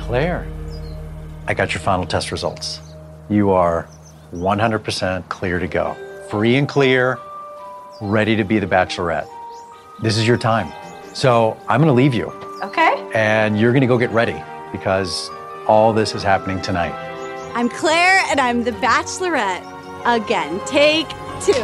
Claire, I got your final test results. You are 100% clear to go. Free and clear, ready to be the Bachelorette. This is your time. So I'm gonna leave you. Okay. And you're gonna go get ready because all this is happening tonight. I'm Claire and I'm the Bachelorette. Again, take 2.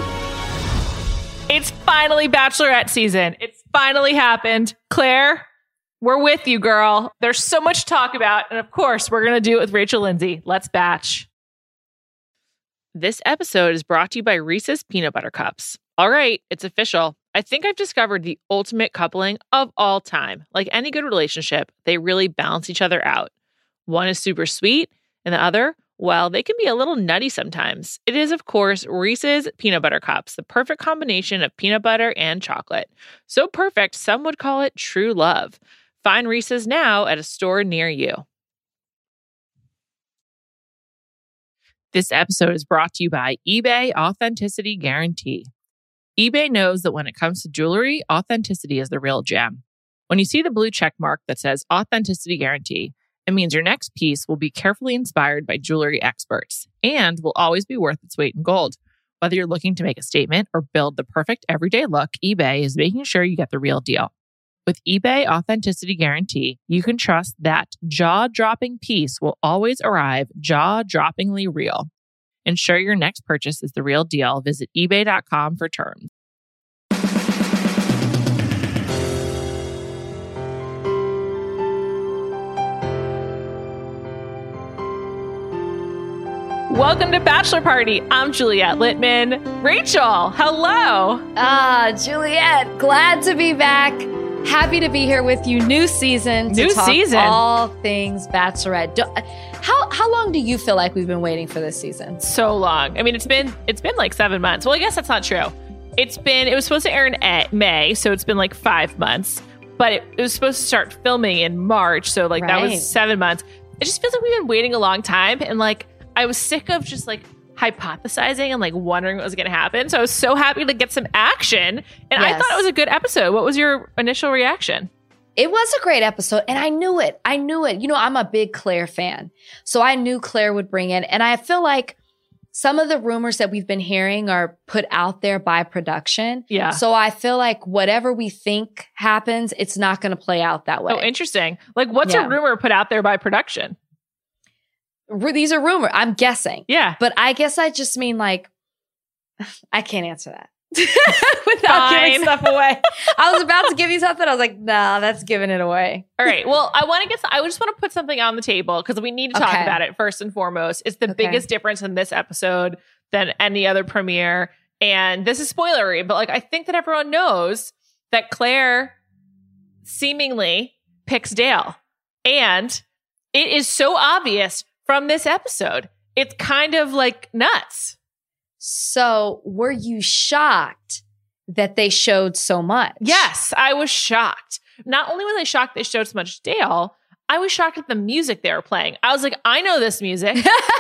It's finally Bachelorette season. It's finally happened. Claire, we're with you, girl. There's so much to talk about. And of course, we're going to do it with Rachel Lindsay. Let's batch. This episode is brought to you by Reese's Peanut Butter Cups. All right, it's official. I think I've discovered the ultimate coupling of all time. Like any good relationship, they really balance each other out. One is super sweet, and the other, well, they can be a little nutty sometimes. It is, of course, Reese's Peanut Butter Cups, the perfect combination of peanut butter and chocolate. So perfect, some would call it true love. Find Reese's now at a store near you. This episode is brought to you by eBay Authenticity Guarantee. eBay knows that when it comes to jewelry, authenticity is the real gem. When you see the blue check mark that says Authenticity Guarantee, it means your next piece will be carefully inspired by jewelry experts and will always be worth its weight in gold. Whether you're looking to make a statement or build the perfect everyday look, eBay is making sure you get the real deal. With eBay Authenticity Guarantee, you can trust that jaw-dropping piece will always arrive jaw-droppingly real. Ensure your next purchase is the real deal. Visit ebay.com for terms. Welcome to Bachelor Party. I'm Juliette Littman. Rachel, hello. Juliette, glad to be back. Happy to be here with you. New season to talk all things Bachelorette. How long do you feel like we've been waiting for this season? So long. I mean, it's been like 7 months. Well, I guess that's not true. It was supposed to air in May, so it's been like 5 months. But it was supposed to start filming in March, so like that was 7 months. It just feels like we've been waiting a long time, and like I was sick of just like hypothesizing and like wondering what was going to happen. So I was so happy to get some action. And I thought it was a good episode. What was your initial reaction? It was a great episode. And I knew it. You know, I'm a big Claire fan. So I knew Claire would bring in. And I feel like some of the rumors that we've been hearing are put out there by production. Yeah. So I feel like whatever we think happens, it's not going to play out that way. Oh, interesting. Like what's a rumor put out there by production? These are rumors. I'm guessing. Yeah. But I guess I just mean like, I can't answer that without giving stuff away. I was about to give you something. I was like, nah, that's giving it away. All right. Well, I just want to put something on the table because we need to talk about it first and foremost. It's the biggest difference in this episode than any other premiere. And this is spoilery, but like, I think that everyone knows that Claire seemingly picks Dale. And it is so obvious from this episode. It's kind of like nuts. So were you shocked that they showed so much? Yes, I was shocked. Not only was I shocked they showed so much Dale, I was shocked at the music they were playing. I was like, I know this music.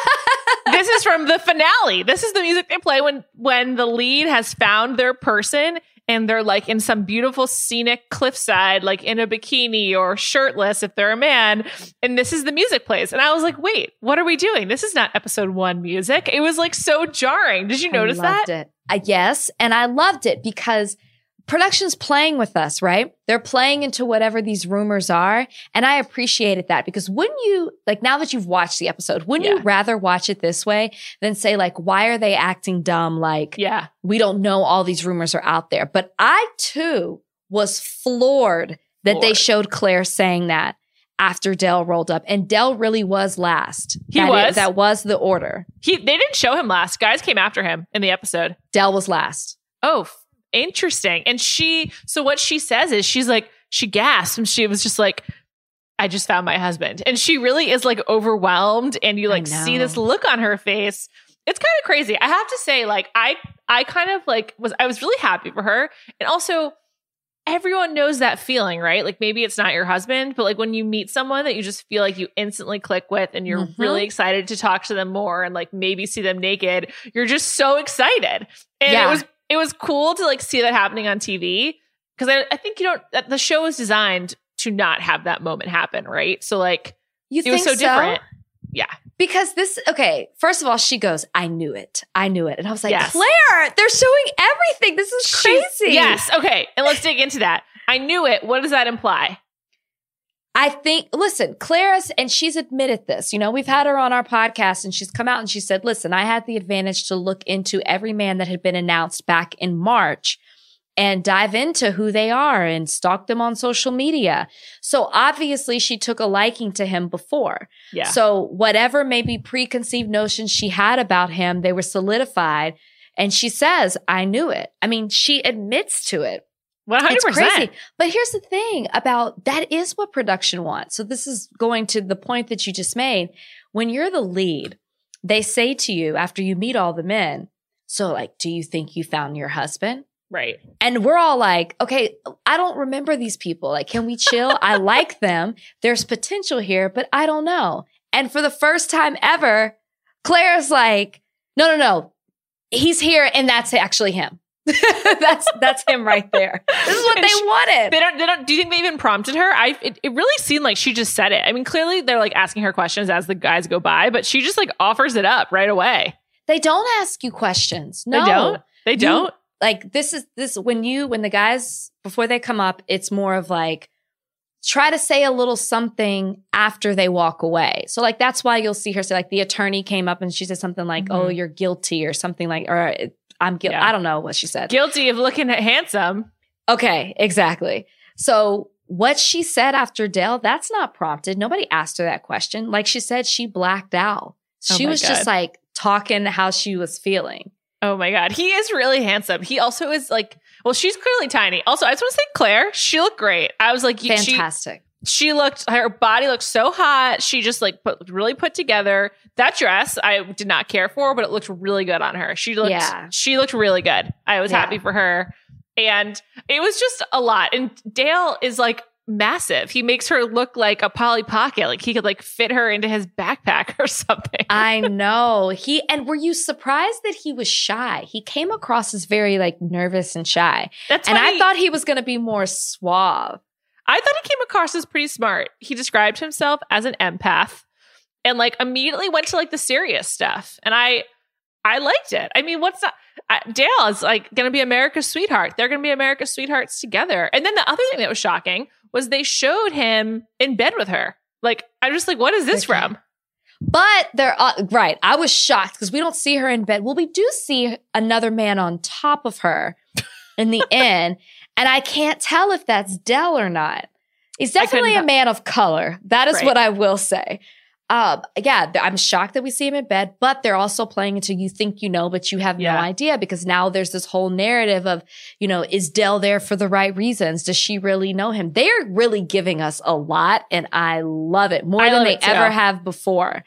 This is from the finale. This is the music they play when the lead has found their person and they're like in some beautiful scenic cliffside, like in a bikini or shirtless if they're a man. And this is the music plays. And I was like, wait, what are we doing? This is not episode 1 music. It was like so jarring. Did you notice that? I loved it. Yes. And I loved it because production's playing with us, right? They're playing into whatever these rumors are. And I appreciated that because wouldn't you, like now that you've watched the episode, wouldn't you rather watch it this way than say like, why are they acting dumb? Like, we don't know all these rumors are out there. But I too was floored that they showed Claire saying that after Dell rolled up. And Dell really was last. That was the order. They didn't show him last. Guys came after him in the episode. Dell was last. Oh, interesting. And so what she says is she gasped and she was just like, I just found my husband. And she really is like overwhelmed and you like see this look on her face. It's kind of crazy. I have to say, like, I kind of like I was really happy for her. And also everyone knows that feeling, right? Like maybe it's not your husband, but like when you meet someone that you just feel like you instantly click with and you're really excited to talk to them more and like maybe see them naked, you're just so excited. And it was cool to like see that happening on TV because I think the show is designed to not have that moment happen, right? So like You It think was so different. Yeah. Because first of all, she goes, I knew it. And I was like, Yes. Claire, they're showing everything. This is crazy. Yes. Okay. And let's dig into that. I knew it. What does that imply? I think, listen, and she's admitted this. You know, we've had her on our podcast and she's come out and she said, listen, I had the advantage to look into every man that had been announced back in March and dive into who they are and stalk them on social media. So obviously she took a liking to him before. Yeah. So whatever maybe preconceived notions she had about him, they were solidified. And she says, I knew it. I mean, she admits to it. 100%. It's crazy. But here's the thing about that is what production wants. So this is going to the point that you just made. When you're the lead, they say to you after you meet all the men, so like, do you think you found your husband? Right. And we're all like, okay, I don't remember these people. Like, can we chill? I like them. There's potential here, but I don't know. And for the first time ever, Claire's like, no. He's here and that's actually him. that's him right there. This is what they wanted. They don't. Do you think they even prompted her? It really seemed like she just said it. I mean, clearly they're like asking her questions as the guys go by, but she just like offers it up right away. They don't ask you questions. No, They don't. Like this when the guys before they come up, it's more of like try to say a little something after they walk away. So like that's why you'll see her say like the attorney came up and she said something like, "Oh, you're guilty" or something like, or I'm guilty. Yeah. I don't know what she said. Guilty of looking handsome. Okay, exactly. So what she said after Dale, that's not prompted. Nobody asked her that question. Like she said, she blacked out. She was just like talking how she was feeling. Oh my God. He is really handsome. He also is like, well, she's clearly tiny. Also, I just want to say Claire, she looked great. I was like, fantastic. Her body looked so hot. She just like really put together. That dress I did not care for, but it looked really good on her. She looked really good. I was happy for her. And it was just a lot. And Dale is like massive. He makes her look like a Polly Pocket. Like he could like fit her into his backpack or something. I know. And were you surprised that he was shy? He came across as very like nervous and shy. That's and funny. I thought he was going to be more suave. I thought he came across as pretty smart. He described himself as an empath and like immediately went to like the serious stuff. And I liked it. I mean, Dale is like going to be America's sweetheart. They're going to be America's sweethearts together. And then the other thing that was shocking was they showed him in bed with her. Like, I'm just like, what is this from? But they're right. I was shocked because we don't see her in bed. Well, we do see another man on top of her in the inn. And I can't tell if that's Dell or not. He's definitely a man of color. That is what I will say. I'm shocked that we see him in bed, but they're also playing into you think you know, but you have no idea because now there's this whole narrative of, you know, is Dell there for the right reasons? Does she really know him? They're really giving us a lot and I love it more than they ever have before.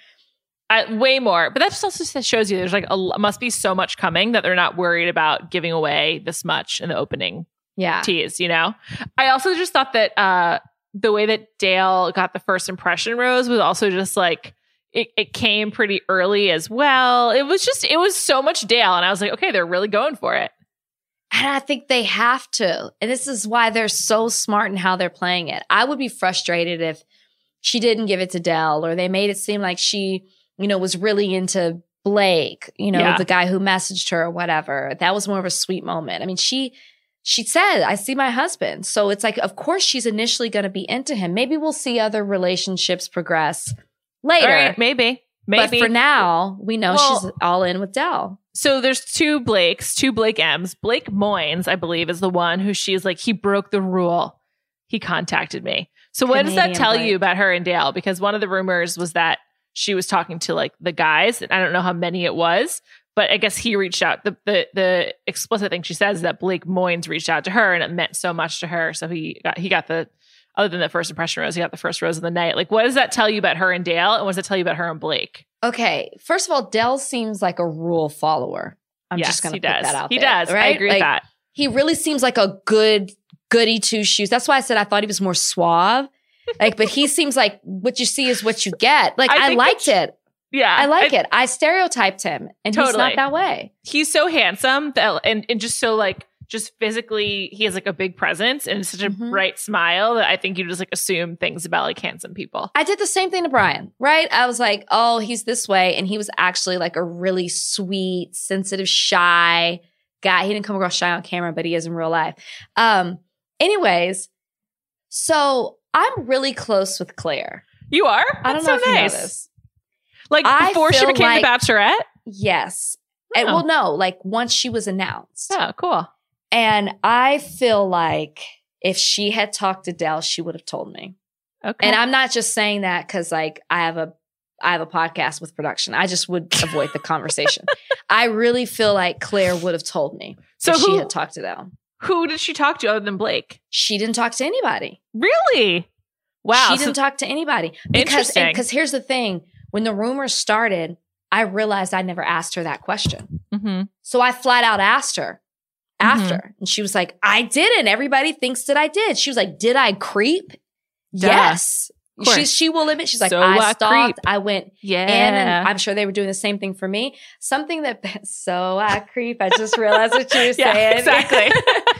Way more. But that just also shows you there's like must be so much coming that they're not worried about giving away this much in the opening tease, you know? I also just thought that the way that Dale got the first impression rose was also just like, it came pretty early as well. It was so much Dale. And I was like, okay, they're really going for it. And I think they have to. And this is why they're so smart in how they're playing it. I would be frustrated if she didn't give it to Dell or they made it seem like she, you know, was really into Blake, you know, the guy who messaged her or whatever. That was more of a sweet moment. I mean, she said, I see my husband. So it's like, of course, she's initially going to be into him. Maybe we'll see other relationships progress later. Right, maybe. But for now, we know she's all in with Dell. So there's two Blake M's. Blake Moynes, I believe, is the one who she's like, he broke the rule. He contacted me. So what does that tell you about her and Dale? Because one of the rumors was that she was talking to like the guys. And I don't know how many it was. But I guess he reached out. The explicit thing she says is that Blake Moynes reached out to her and it meant so much to her. So he got the, other than the first impression rose, he got the first rose of the night. Like, what does that tell you about her and Dale? And what does it tell you about her and Blake? Okay. First of all, Dell seems like a rule follower. I'm just going to put that out there. He does. Right? I agree with that. He really seems like a goody two shoes. That's why I said I thought he was more suave. Like, but he seems like what you see is what you get. Like, I liked it. Yeah. I like it. I stereotyped him and he's not that way. He's so handsome and just so like just physically, he has like a big presence and such a bright smile that I think you just like assume things about like handsome people. I did the same thing to Brian, right? I was like, oh, he's this way. And he was actually like a really sweet, sensitive, shy guy. He didn't come across shy on camera, but he is in real life. Anyways, so I'm really close with Claire. You are? I don't That's know so if you know nice. this. Like before she feel became like- the Bachelorette? Yes. Oh. Well, no, like once she was announced. Oh, cool. And I feel like if she had talked to Dell, she would have told me. Okay. And I'm not just saying that because like I have a podcast with production. I just would avoid the conversation. I really feel like Claire would have told me So if she who- had talked to Dell. Who did she talk to other than Blake? She didn't talk to anybody. Really? Wow. She didn't talk to anybody. Interesting. Because here's the thing. When the rumors started, I realized I never asked her that question. Mm-hmm. So I flat out asked her after. And she was like, I didn't. Everybody thinks that I did. She was like, did I creep? Duh. Yes. Of course. She will admit. She's like, So I I stalked. creep. I went Yeah. in, and I'm sure they were doing the same thing for me. Something that, so I creep. I just realized what you were Yeah, saying. exactly.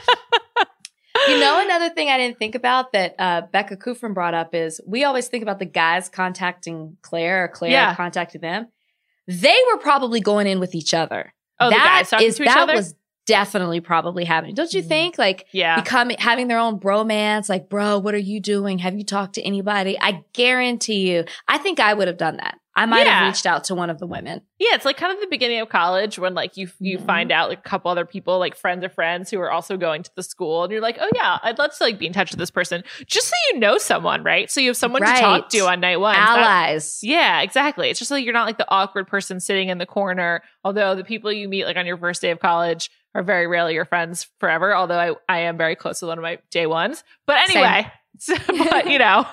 You know, another thing I didn't think about that Becca Kufrin brought up is we always think about the guys contacting Claire or Claire contacting them. They were probably going in with each other. Oh, the guys talking to each other? That was definitely probably happening. Don't you think? Like, Yeah. having their own bromance, like, bro, what are you doing? Have you talked to anybody? I guarantee you, I think I would have done that. I might have reached out to one of the women. Yeah, it's like kind of the beginning of college when like you find out like a couple other people, like friends of friends who are also going to the school, and you're like, oh yeah, I'd love to like be in touch with this person, just so you know someone, right? So you have someone to talk to on night one. Allies. Yeah, exactly. It's just like you're not like the awkward person sitting in the corner. Although the people you meet like on your first day of college are very rarely your friends forever. Although I am very close with one of my day ones. But anyway. But you know,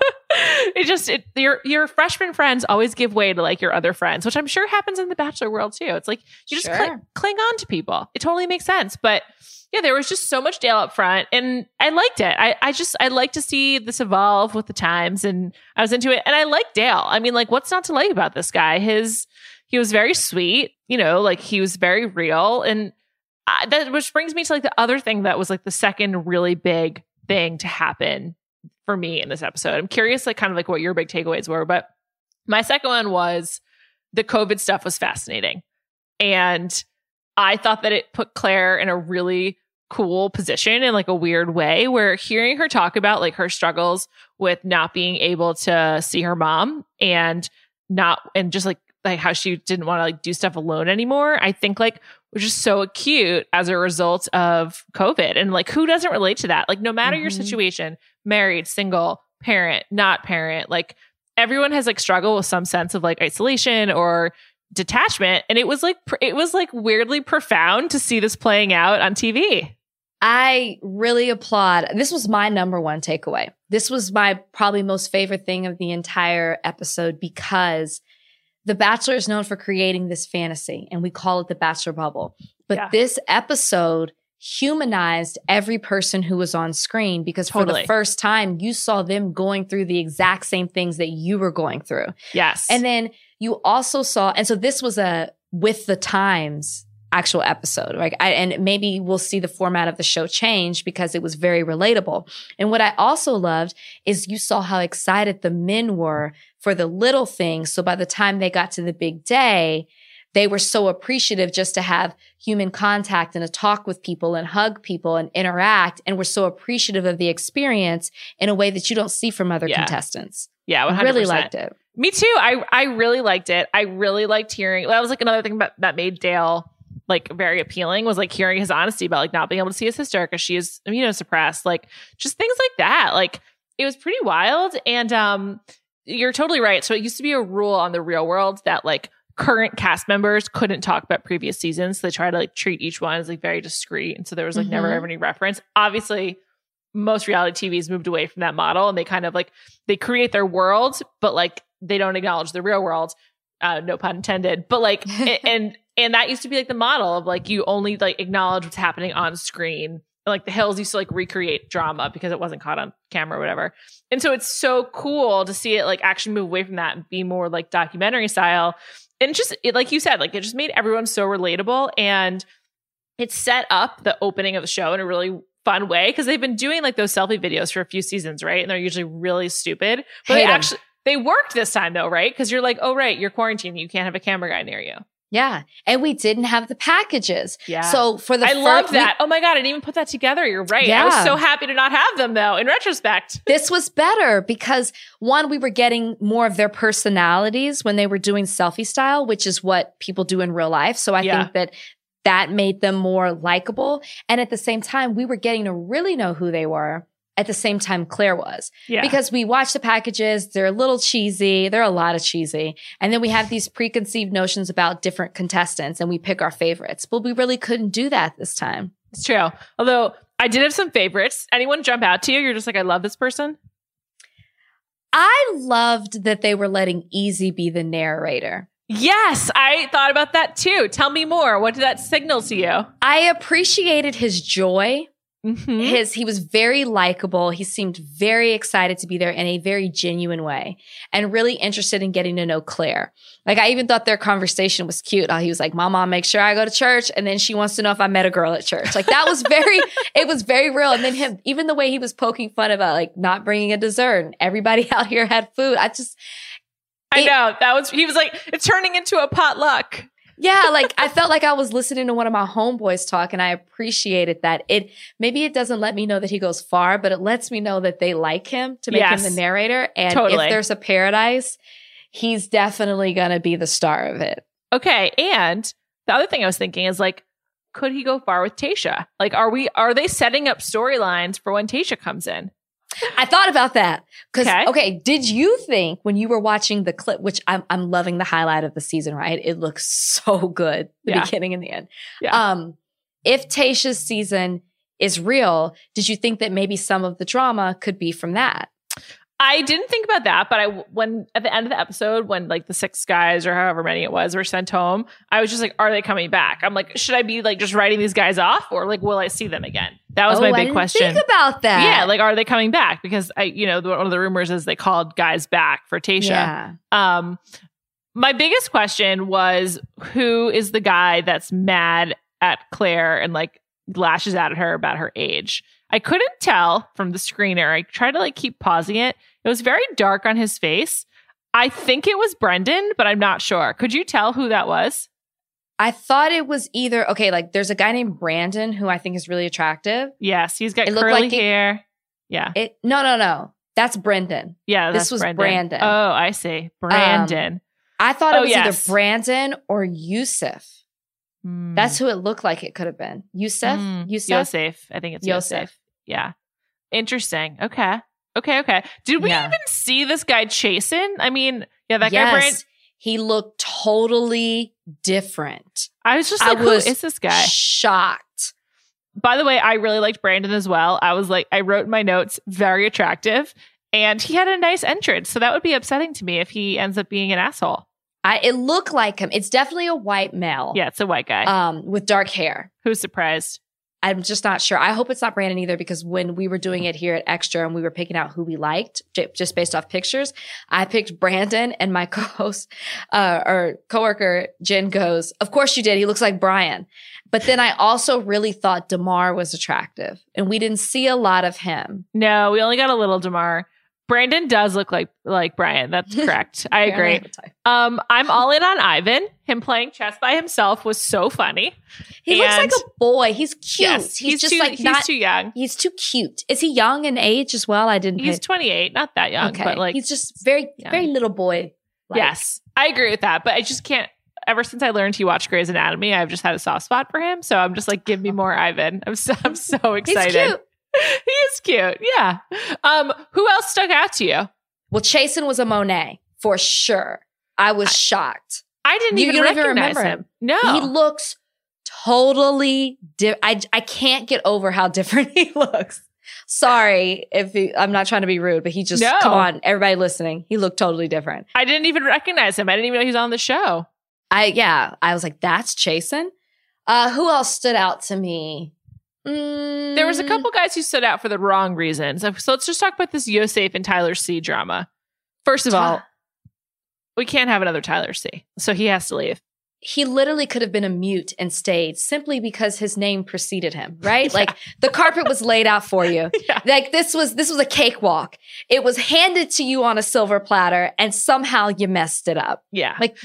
your freshman friends always give way to like your other friends, which I'm sure happens in the Bachelor world too. It's like you just cling on to people. It totally makes sense. But yeah, there was just so much Dale up front, and I liked it. I like to see this evolve with the times, and I was into it. And I like Dale. I mean, like, what's not to like about this guy? He was very sweet. You know, like he was very real, and that which brings me to like the other thing that was like the second really big thing to happen for me in this episode. I'm curious, like, kind of like what your big takeaways were, but my second one was the COVID stuff was fascinating. And I thought that it put Claire in a really cool position in like a weird way, where hearing her talk about like her struggles with not being able to see her mom and just like how she didn't want to like do stuff alone anymore, I think like was just so acute as a result of COVID. And like, who doesn't relate to that? Like, no matter your situation, married, single, parent, not parent, like everyone has like struggled with some sense of like isolation or detachment. And it was like weirdly profound to see this playing out on TV. I really applaud. This was my number one takeaway. This was my probably most favorite thing of the entire episode, because The Bachelor is known for creating this fantasy, and we call it the Bachelor bubble. But this episode humanized every person who was on screen, because for the first time, you saw them going through the exact same things that you were going through. Yes. And then you also saw, and so this was a with the times actual episode, right? And maybe we'll see the format of the show change because it was very relatable. And what I also loved is you saw how excited the men were for the little things. So by the time they got to the big day, they were so appreciative just to have human contact and to talk with people and hug people and interact, and were so appreciative of the experience in a way that you don't see from other contestants. Yeah, 100%. I really liked it. Me too. I really liked it. I really liked hearing. That was like another thing that made Dale like very appealing, was like hearing his honesty about like not being able to see his sister because she is immunosuppressed, like just things like that. Like it was pretty wild. And you're totally right. So it used to be a rule on The Real World that like current cast members couldn't talk about previous seasons. So they try to like treat each one as like very discreet. And so there was like never ever any reference. Obviously, most reality TVs moved away from that model, and they kind of like they create their world, but like they don't acknowledge the real world. No pun intended. But like and that used to be like the model of like you only like acknowledge what's happening on screen. And, like The Hills used to like recreate drama because it wasn't caught on camera or whatever. And so it's so cool to see it like actually move away from that and be more like documentary style. And just like you said, like it just made everyone so relatable. And it set up the opening of the show in a really fun way because they've been doing like those selfie videos for a few seasons, right? And they're usually really stupid. But they worked this time though, right? Because you're like, oh, right, you're quarantined. You can't have a camera guy near you. Yeah. And we didn't have the packages. Yeah. So for the I love that. Oh my God, I didn't even put that together. You're right. Yeah. I was so happy to not have them though, in retrospect. This was better because one, we were getting more of their personalities when they were doing selfie style, which is what people do in real life. So I think that made them more likable. And at the same time, we were getting to really know who they were at the same time Claire was. Yeah. Because we watch the packages, they're a little cheesy. They're a lot of cheesy. And then we have these preconceived notions about different contestants and we pick our favorites. But we really couldn't do that this time. It's true. Although I did have some favorites. Anyone jump out to you? You're just like, I love this person? I loved that they were letting Easy be the narrator. Yes, I thought about that too. Tell me more. What did that signal to you? I appreciated his joy. Mm-hmm. He was very likable. He seemed very excited to be there in a very genuine way and really interested in getting to know Claire. Like I even thought their conversation was cute. He was like, my mom makes sure I go to church. And then she wants to know if I met a girl at church. Like that was it was very real. And then even the way he was poking fun about like not bringing a dessert and everybody out here had food. I know he was like, it's turning into a potluck. Yeah, like I felt like I was listening to one of my homeboys talk and I appreciated that. Maybe it doesn't let me know that he goes far, but it lets me know that they like him to make him the narrator. And if there's a paradise, he's definitely going to be the star of it. Okay. And the other thing I was thinking is like, could he go far with Tayshia? Like, are they setting up storylines for when Tayshia comes in? I thought about that. Okay, did you think when you were watching the clip, which I'm loving the highlight of the season, right? It looks so good, the beginning and the end. Yeah. If Tayshia's season is real, did you think that maybe some of the drama could be from that? I didn't think about that, but when at the end of the episode, when like the 6 guys or however many it was were sent home, I was just like, are they coming back? I'm like, should I be like just writing these guys off or like, will I see them again? That was my big question. Think about that. Yeah. Like, are they coming back? Because one of the rumors is they called guys back for Tayshia. Yeah. My biggest question was, who is the guy that's mad at Claire and like lashes out at her about her age? I couldn't tell from the screener. I tried to like keep pausing it. It was very dark on his face. I think it was Brendan, but I'm not sure. Could you tell who that was? I thought it was either, like there's a guy named Brandon who I think is really attractive. Yes, he's got curly hair. Yeah. No. That's Brendan. Yeah, this was Brandon. Oh, I see. Brandon. I thought it was either Brandon or Yusuf. That's who it looked like it could have been. Yusuf? Yosef. I think it's Yosef. Yeah. Interesting. Okay. Did we even see this guy chasing? I mean, that guy Brandon. He looked totally different. I was just like, who is this guy? Shocked. By the way, I really liked Brandon as well. I was like, I wrote in my notes, very attractive. And he had a nice entrance. So that would be upsetting to me if he ends up being an asshole. It looked like him. It's definitely a white male. Yeah, it's a white guy. With dark hair. Who's surprised? I'm just not sure. I hope it's not Brandon either, because when we were doing it here at Extra and we were picking out who we liked just based off pictures, I picked Brandon, and my co-host or coworker Jen goes, "Of course you did. He looks like Brian." But then I also really thought Damar was attractive, and we didn't see a lot of him. No, we only got a little Damar. Brandon does look like Brian. That's correct. I agree. I'm all in on Ivan. Him playing chess by himself was so funny. He looks like a boy. He's cute. Yes, he's too young. He's too cute. Is he young in age as well? He's 28, not that young, but like he's just very little boy. Yes, I agree with that. But I just can't. Ever since I learned he watched Grey's Anatomy, I've just had a soft spot for him. So I'm just like, give me more Ivan. I'm so excited. He's cute. He is cute. Yeah. Who else stuck out to you? Well, Chasen was a Monet for sure. I was shocked. I didn't even remember him. No. He looks totally different. I can't get over how different he looks. Sorry I'm not trying to be rude, but he just, come on, everybody listening. He looked totally different. I didn't even recognize him. I didn't even know he was on the show. I was like, that's Chasen. Who else stood out to me? There was a couple guys who stood out for the wrong reasons. So let's just talk about this Yosef and Tyler C drama. First of all, we can't have another Tyler C. So he has to leave. he literally could have been a mute and stayed simply because his name preceded him, right? Like the carpet was laid out for you. Yeah. Like this was a cakewalk. It was handed to you on a silver platter and somehow you messed it up. Yeah. Like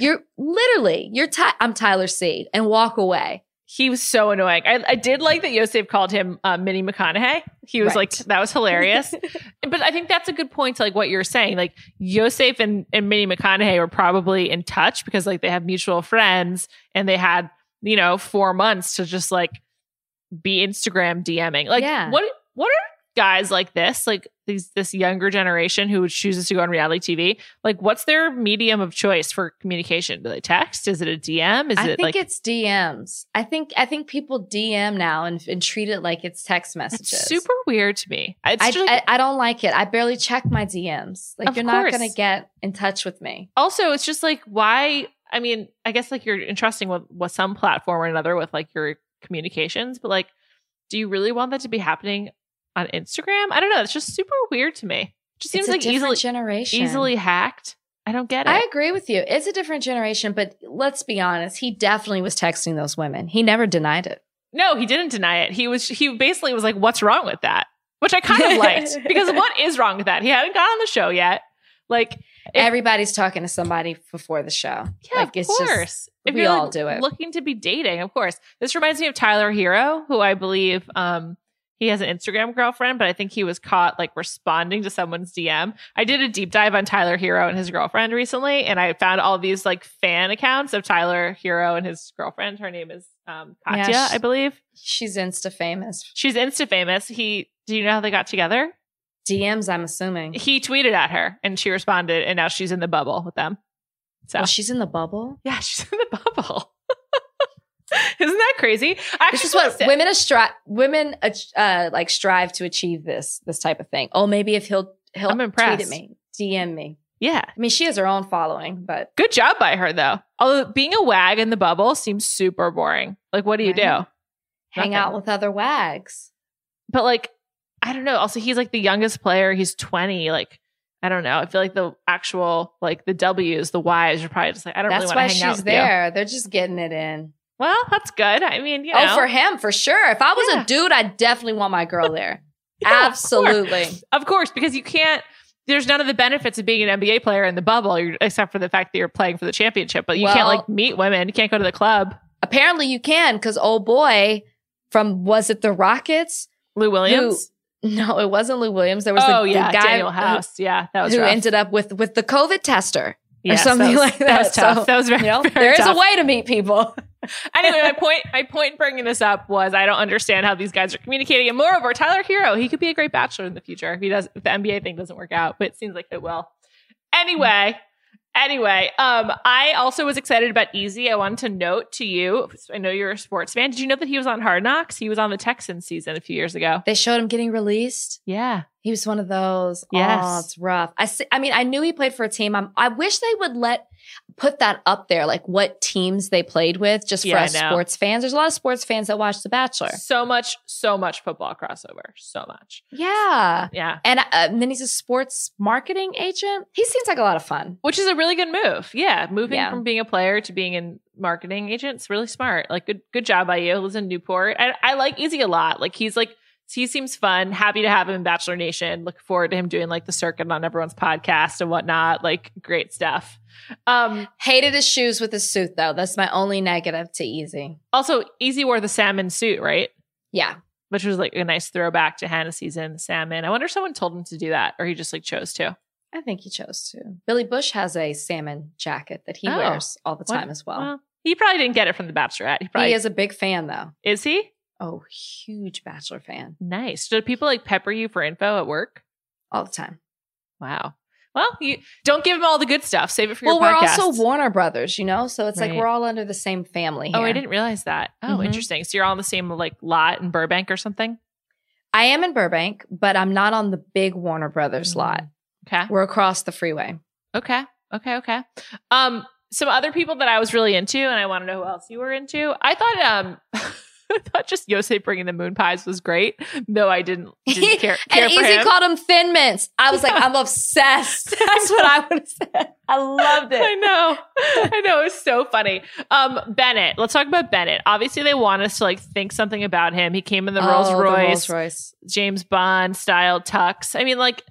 I'm Tyler C and walk away. He was so annoying. I did like that Yosef called him Minnie McConaughey. He was like, that was hilarious. But I think that's a good point to like what you're saying. Like Yosef and Minnie McConaughey were probably in touch because like they have mutual friends and they had, 4 months to just like be Instagram DMing. Like what are guys like this, like this younger generation who chooses to go on reality TV? Like what's their medium of choice for communication? Do they text? Is it a DM? I think it's DMs. I think people DM now and treat it like it's text messages. It's super weird to me. I don't like it. I barely check my DMs. Like you're not going to get in touch with me. Also, it's just like, why? I mean, I guess like you're entrusting with some platform or another with like your communications, but like, do you really want that to be happening on Instagram? I don't know. It's just super weird to me. It just seems like easily hacked. I don't get it. I agree with you. It's a different generation, but let's be honest. He definitely was texting those women. He never denied it. No, he didn't deny it. He basically was like, what's wrong with that? Which I kind of liked because what is wrong with that? He hadn't got on the show yet. Like everybody's talking to somebody before the show. Yeah, like, of course. If we all do it. Looking to be dating, of course. This reminds me of Tyler Hero, who I believe he has an Instagram girlfriend, but I think he was caught like responding to someone's DM. I did a deep dive on Tyler Hero and his girlfriend recently, and I found all these like fan accounts of Tyler Hero and his girlfriend. Her name is Katya, I believe. She's Insta famous. Do you know how they got together? DMs, I'm assuming. He tweeted at her and she responded, and now she's in the bubble with them. So she's in the bubble? Yeah, she's in the bubble. Isn't that crazy? This is what women like strive to achieve this type of thing. Oh, maybe if he'll I'm impressed. tweet at me, DM me. Yeah. I mean, she has her own following, but good job by her though. Although being a wag in the bubble seems super boring. Like, what do you do? Hang out with other wags. But like, I don't know. Also, he's like the youngest player. He's 20. Like, I don't know. I feel like the actual, like the W's, the Y's are probably just like, I don't really want to hang out with you. That's why she's there. They're just getting it in. Well, that's good. I mean, you know. Oh, for him, for sure. If I was a dude, I'd definitely want my girl there. Absolutely. Of course, because you can't, there's none of the benefits of being an NBA player in the bubble, except for the fact that you're playing for the championship. But you can't like meet women. You can't go to the club. Apparently you can, because old boy from, was it the Rockets? Lou Williams? No, it wasn't Lou Williams. There was the guy Daniel House. That was who rough. ended up with the COVID tester. Yes, or something like that. That was tough. So, that was very, very there tough. is a way to meet people. Anyway, my point in bringing this up was I don't understand how these guys are communicating. And moreover, Tyler Hero, he could be a great bachelor in the future if the NBA thing doesn't work out, but it seems like it will. Anyway, I also was excited about Easy. I wanted to note to you, I know you're a sports fan. Did you know that he was on Hard Knocks? He was on the Texans season a few years ago. They showed him getting released. Yeah. He was one of those. Yes. Oh, it's rough. I mean, I knew he played for a team. I wish they would put that up there, like what teams they played with, just for us sports fans. There's a lot of sports fans that watch The Bachelor. So much football crossover. So much. Yeah. Yeah. And then he's a sports marketing agent. He seems like a lot of fun. Which is a really good move. Yeah. Moving from being a player to being a marketing agent. It's really smart. Like good job by you. He lives in Newport. I like Easy a lot. Like he seems fun. Happy to have him in Bachelor Nation. Look forward to him doing like the circuit on everyone's podcast and whatnot. Like great stuff. Hated his shoes with his suit though. That's my only negative to Easy. Also, Easy wore the salmon suit, right? Yeah. Which was like a nice throwback to Hannah season, salmon. I wonder if someone told him to do that or he just like chose to. I think he chose to. Billy Bush has a salmon jacket that he wears all the time as well. He probably didn't get it from The Bachelorette. He is a big fan though. Is he? Oh, huge Bachelor fan. Nice. Do people like pepper you for info at work? All the time. Wow. Well, you don't give them all the good stuff. Save it for your podcast. Well, we're also Warner Brothers, so it's like we're all under the same family here. Oh, I didn't realize that. Oh, interesting. So you're all on the same like lot in Burbank or something? I am in Burbank, but I'm not on the big Warner Brothers lot. Okay. We're across the freeway. Okay. Some other people that I was really into, and I want to know who else you were into. I thought I thought just Yosef bringing the moon pies was great, though I didn't care and for Easy him. called them Thin Mints. I was like, I'm obsessed. That's what I would have said. I loved it. I know. It was so funny. Bennett. Let's talk about Bennett. Obviously, they want us to like think something about him. He came in the Rolls Royce, James Bond style tux. I mean, like,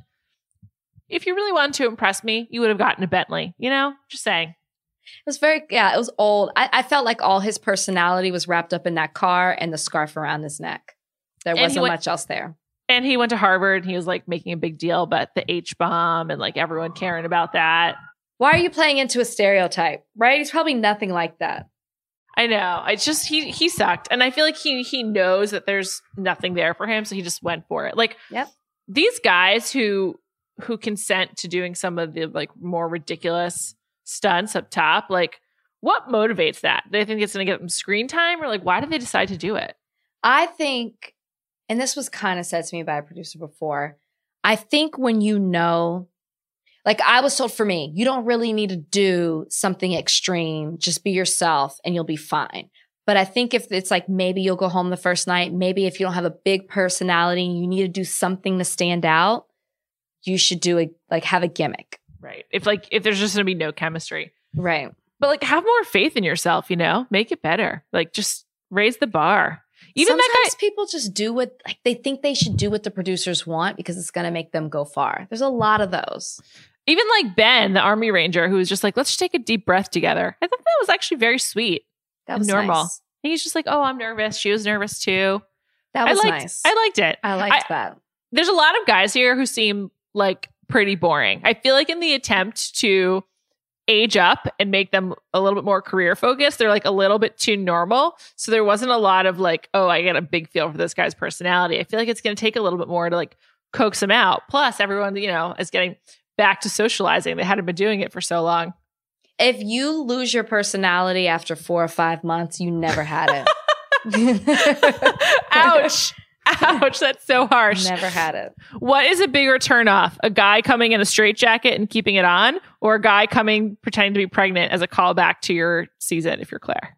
if you really wanted to impress me, you would have gotten a Bentley. You know, just saying. It was it was old. I felt like all his personality was wrapped up in that car and the scarf around his neck. There wasn't much else there. And he went to Harvard and he was like making a big deal about the H-bomb and like everyone caring about that. Why are you playing into a stereotype, right? He's probably nothing like that. I know. It's just, he sucked. And I feel like he knows that there's nothing there for him. So he just went for it. Like, these guys who consent to doing some of the like more ridiculous stunts up top, like what motivates that? They think it's going to get them screen time, or like why did they decide to do it? I think, and this was kind of said to me by a producer before, I think when you know, like I was told, for me, you don't really need to do something extreme, just be yourself and you'll be fine. But I think if it's like maybe you'll go home the first night, maybe if you don't have a big personality and you need to do something to stand out, you should have a gimmick. Right. If there's just going to be no chemistry. Right. But like have more faith in yourself, you know? Make it better. Like just raise the bar. Even sometimes that guy, people just do what like they think they should do what the producers want because it's going to make them go far. There's a lot of those. Even like Ben, the Army Ranger, who was just like, let's just take a deep breath together. I thought that was actually very sweet. That was normal. Nice. And he's just like, oh, I'm nervous. She was nervous too. That was nice. I liked it. I liked that. There's a lot of guys here who seem like pretty boring. I feel like in the attempt to age up and make them a little bit more career focused, they're like a little bit too normal. So there wasn't a lot of like, oh, I get a big feel for this guy's personality. I feel like it's going to take a little bit more to like coax him out. Plus everyone, you know, is getting back to socializing. They hadn't been doing it for so long. If you lose your personality after 4 or 5 months, you never had it. Ouch. Ouch, that's so harsh. Never had it. What is a bigger turnoff? A guy coming in a straitjacket and keeping it on, or a guy coming pretending to be pregnant as a callback to your season if you're Claire?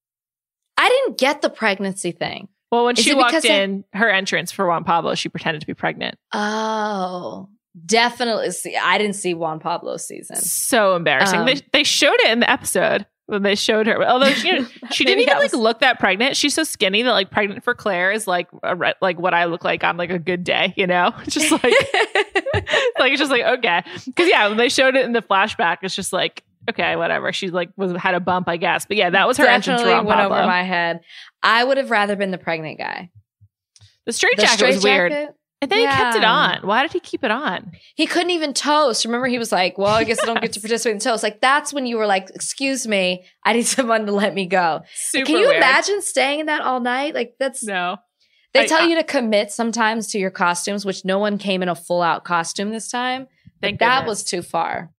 I didn't get the pregnancy thing. Well, when she walked in, her entrance for Juan Pablo, she pretended to be pregnant. Oh, definitely. See, I didn't see Juan Pablo's season. So embarrassing. They showed it in the episode. When they showed her, although she didn't even like look that pregnant. She's so skinny that like pregnant for Claire is like like what I look like on like a good day, you know? Just like it's just like okay, because when they showed it in the flashback, it's just like okay, whatever. She's like had a bump, I guess, but yeah, that was her entrance. Went over my head. I would have rather been the pregnant guy. The straitjacket was weird. And then he kept it on. Why did he keep it on? He couldn't even toast. Remember, he was like, well, I guess I don't get to participate in toast. Like, that's when you were like, excuse me, I need someone to let me go. Super Can you weird. imagine staying in that all night? Like, that's... No. They tell you to commit sometimes to your costumes, which no one came in a full-out costume this time. That was too far.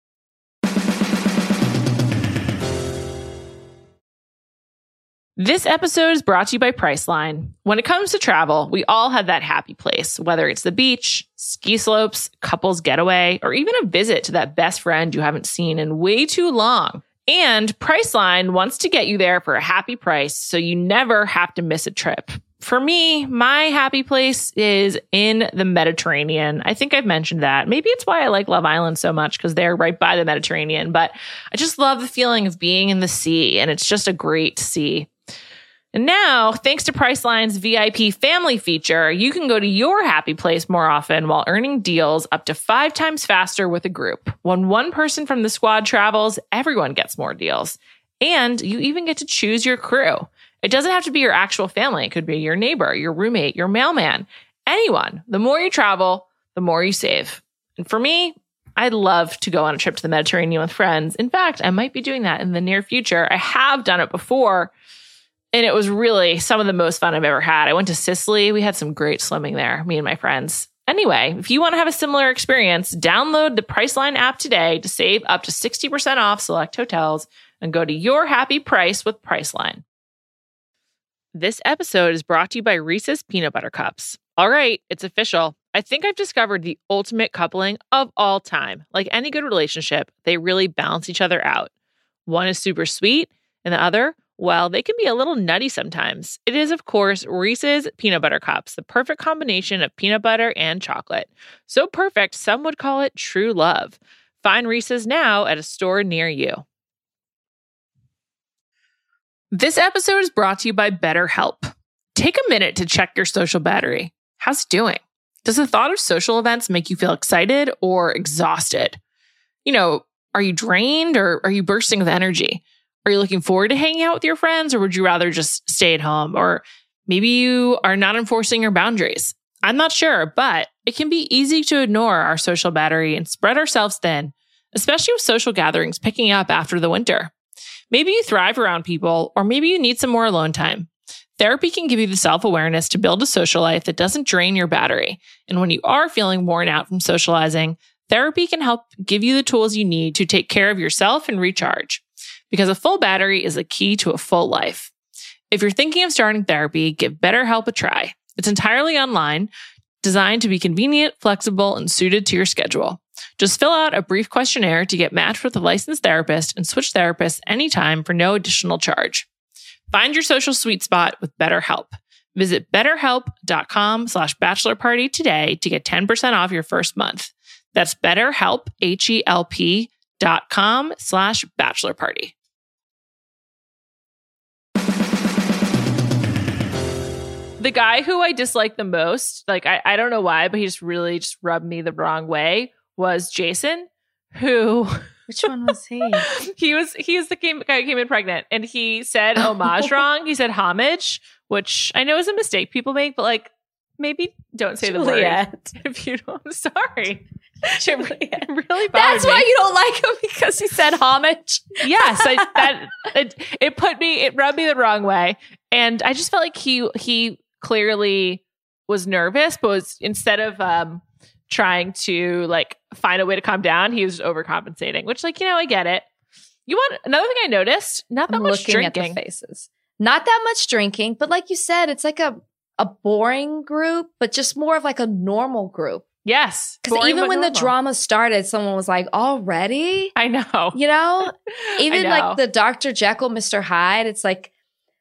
This episode is brought to you by Priceline. When it comes to travel, we all have that happy place, whether it's the beach, ski slopes, couples getaway, or even a visit to that best friend you haven't seen in way too long. And Priceline wants to get you there for a happy price so you never have to miss a trip. For me, my happy place is in the Mediterranean. I think I've mentioned that. Maybe it's why I like Love Island so much, because they're right by the Mediterranean. But I just love the feeling of being in the sea, and it's just a great sea. And now, thanks to Priceline's VIP family feature, you can go to your happy place more often while earning deals up to 5 times faster with a group. When one person from the squad travels, everyone gets more deals. And you even get to choose your crew. It doesn't have to be your actual family. It could be your neighbor, your roommate, your mailman, anyone. The more you travel, the more you save. And for me, I'd love to go on a trip to the Mediterranean with friends. In fact, I might be doing that in the near future. I have done it before. And it was really some of the most fun I've ever had. I went to Sicily. We had some great swimming there, me and my friends. Anyway, if you want to have a similar experience, download the Priceline app today to save up to 60% off select hotels and go to your happy price with Priceline. This episode is brought to you by Reese's Peanut Butter Cups. All right, it's official. I think I've discovered the ultimate coupling of all time. Like any good relationship, they really balance each other out. One is super sweet and the other, Well, they can be a little nutty sometimes. It is, of course, Reese's Peanut Butter Cups, the perfect combination of peanut butter and chocolate. So perfect, some would call it true love. Find Reese's now at a store near you. This episode is brought to you by BetterHelp. Take a minute to check your social battery. How's it doing? Does the thought of social events make you feel excited or exhausted? Are you drained or are you bursting with energy? Are you looking forward to hanging out with your friends, or would you rather just stay at home? Or maybe you are not enforcing your boundaries. I'm not sure, but it can be easy to ignore our social battery and spread ourselves thin, especially with social gatherings picking up after the winter. Maybe you thrive around people, or maybe you need some more alone time. Therapy can give you the self-awareness to build a social life that doesn't drain your battery. And when you are feeling worn out from socializing, therapy can help give you the tools you need to take care of yourself and recharge. Because a full battery is the key to a full life. If you're thinking of starting therapy, give BetterHelp a try. It's entirely online, designed to be convenient, flexible, and suited to your schedule. Just fill out a brief questionnaire to get matched with a licensed therapist and switch therapists anytime for no additional charge. Find your social sweet spot with BetterHelp. Visit betterhelp.com/bachelorparty today to get 10% off your first month. That's BetterHelp, HELP.com/bachelorparty. The guy who I dislike the most, I don't know why, but he just really rubbed me the wrong way, was Jason, who... Which one was he? He is the guy who came in pregnant, and he said homage wrong. He said homage, which I know is a mistake people make, but maybe don't say the word. If you don't, I'm sorry. It really bothered That's me. why you don't like him, because he said homage. Yes, it rubbed me the wrong way, and I just felt like he clearly was nervous, but was, instead of trying to find a way to calm down, he was overcompensating. Which, I get it. You want another thing I noticed? Not that much drinking. At the faces. Not that much drinking, but like you said, it's like a boring group, but just more of like a normal group. Yes. Because even when the drama started, someone was like, already? I know. Even like the Dr. Jekyll, Mr. Hyde, it's like,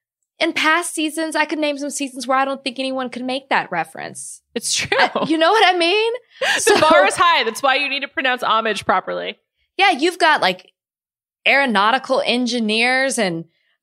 in past seasons, I could name some seasons where I don't think anyone could make that reference. It's true. You know what I mean? The bar is high. That's why you need to pronounce homage properly. Yeah, you've got aeronautical engineers and,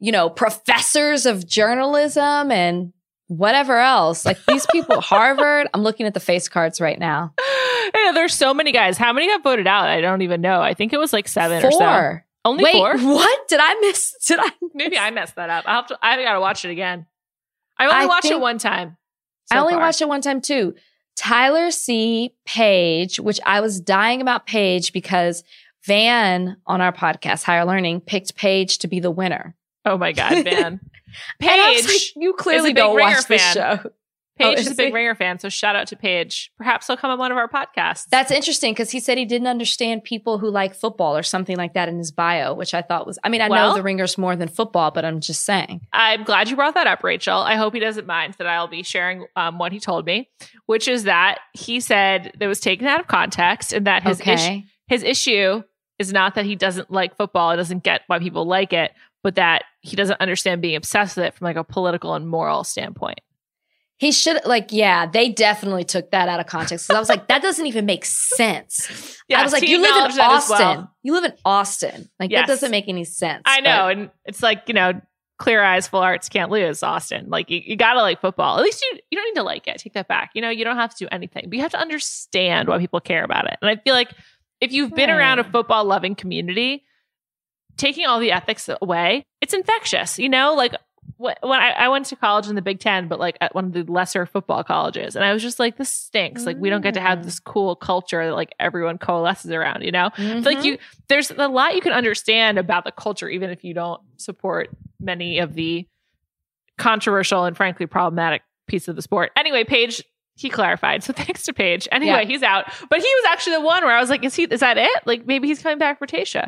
professors of journalism and whatever else. These people, Harvard, I'm looking at the face cards right now. There's so many guys. How many got voted out? I don't even know. I think it was 7 4. or so. Only 4? What? Did I miss? Maybe I messed that up. I got to watch it again. I only watched it one time. I only watched it one time too. Tyler C. Paige, which I was dying about Paige because Van on our podcast, Higher Learning, picked Paige to be the winner. Oh my God, Van. Paige, you clearly don't watch this show. Paige is a big Ringer fan, so shout out to Paige. Perhaps he'll come on one of our podcasts. That's interesting because he said he didn't understand people who like football or something like that in his bio, which I thought was, I know the Ringer's more than football, but I'm just saying. I'm glad you brought that up, Rachel. I hope he doesn't mind that I'll be sharing what he told me, which is that he said that was taken out of context and that his issue is not that he doesn't like football, he doesn't get why people like it, but that he doesn't understand being obsessed with it from a political and moral standpoint. He should, they definitely took that out of context. Because I was like, that doesn't even make sense. Yes, I was like, you live in Austin. Well. You live in Austin. That doesn't make any sense. I know. And it's clear eyes, full hearts can't lose, Austin. You got to like football. At least you don't need to like it. Take that back. You don't have to do anything. But you have to understand why people care about it. And I feel like if you've been around a football-loving community, taking all the ethics away, it's infectious. When I went to college in the Big Ten, but at one of the lesser football colleges, and I was just like, this stinks. We don't get to have this cool culture that everyone coalesces around, Mm-hmm. There's a lot you can understand about the culture, even if you don't support many of the controversial and frankly problematic pieces of the sport. Anyway, Paige, he clarified. So thanks to Paige. Anyway, He's out. But he was actually the one where I was like, is that it? Maybe he's coming back for Tayshia.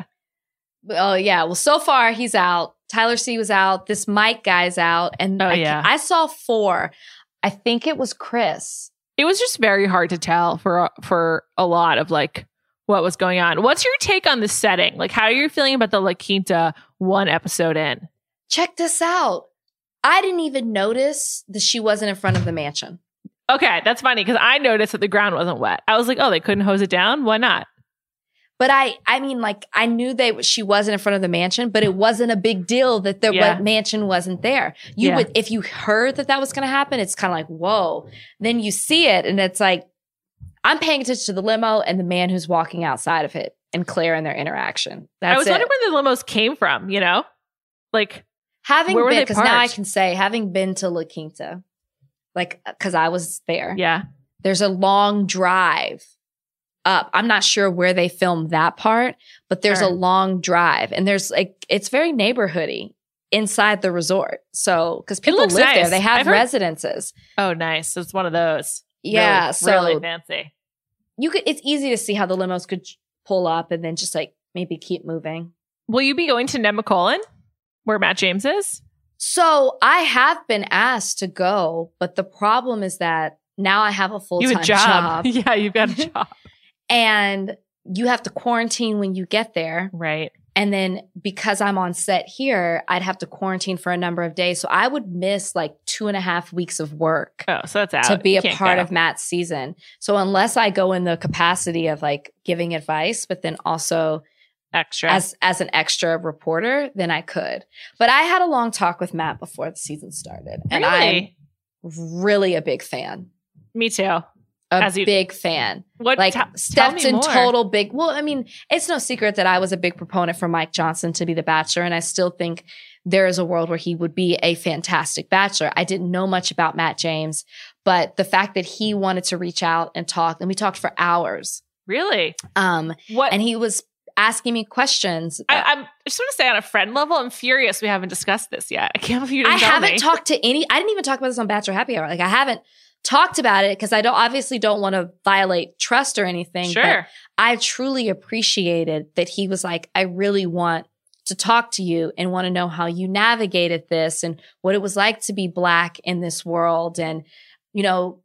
Oh, yeah. Well, so far he's out. Tyler C was out. This Mike guy's out. And I saw 4. I think it was Chris. It was just very hard to tell for a lot of what was going on. What's your take on the setting? How are you feeling about the La Quinta 1 episode in? check this out. I didn't even notice that she wasn't in front of the mansion. Okay, that's funny because I noticed that the ground wasn't wet. I was like, oh, they couldn't hose it down? Why not? But I mean, like, I knew she wasn't in front of the mansion, but it wasn't a big deal that the mansion wasn't there. You would, if you heard that was going to happen, it's kind of like, whoa. Then you see it, and it's like, I'm paying attention to the limo and the man who's walking outside of it, and Claire and their interaction. I was wondering where the limos came from, you know? Like, having where been, because now I can say, having been to La Quinta, like, because I was there. Yeah. There's a long drive up. I'm not sure where they filmed that part, but there's a long drive, and there's like, it's very neighborhoody inside the resort. So, because people live there, they have residences. Oh, nice. So it's one of those. Yeah. Really fancy. It's easy to see how the limos could pull up and then just like maybe keep moving. Will you be going to Nemacolin, where Matt James is? So I have been asked to go, but the problem is that now I have a full-time job. Yeah, you've got a job. And you have to quarantine when you get there. Right. And then because I'm on set here, I'd have to quarantine for a number of days. So I would miss like 2.5 weeks of work. Oh, so that's out. To be a part of Matt's season. So unless I go in the capacity of like giving advice, but then also extra as an extra reporter, then I could. But I had a long talk with Matt before the season started. And I'm really a big fan. Me too. Big fan. What? Like stepped in more. total big. Well, I mean, it's no secret that I was a big proponent for Mike Johnson to be the Bachelor, and I still think there is a world where he would be a fantastic Bachelor. I didn't know much about Matt James, but the fact that he wanted to reach out and talk, and we talked for hours. Really? What? And he was asking me questions. I just want to say, on a friend level, I'm furious we haven't discussed this yet. I can't believe you didn't tell me. I haven't talked to I didn't even talk about this on Bachelor Happy Hour. Like, I haven't talked about it because I obviously don't want to violate trust or anything. Sure. But I truly appreciated that he was like, I really want to talk to you and want to know how you navigated this and what it was like to be Black in this world, and, you know,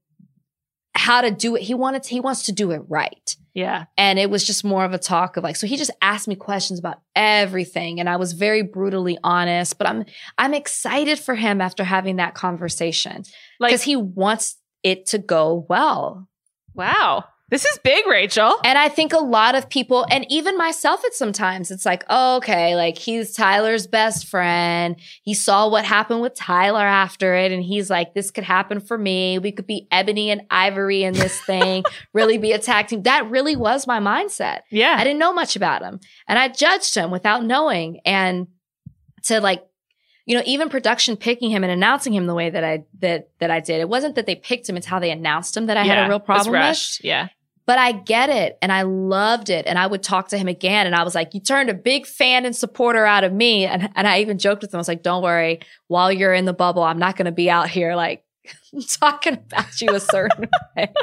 how to do it. He wants to do it right. Yeah. And it was just more of a talk of like, so he just asked me questions about everything, and I was very brutally honest, but I'm excited for him after having that conversation, because he wants it to go well. Wow. This is big, Rachel. And I think a lot of people, and even myself at sometimes, it's like, oh, okay, like, he's Tyler's best friend. He saw what happened with Tyler after it, and he's like, this could happen for me. We could be Ebony and Ivory in this thing, really be a tag team. That really was my mindset. Yeah. I didn't know much about him, and I judged him without knowing. And to like, you know, even production picking him and announcing him the way that I did, it wasn't that they picked him, it's how they announced him that I had a real problem with. Yeah. But I get it, and I loved it, and I would talk to him again, and I was like, you turned a big fan and supporter out of me. And I even joked with him. I was like, don't worry, while you're in the bubble, I'm not going to be out here like talking about you a certain way.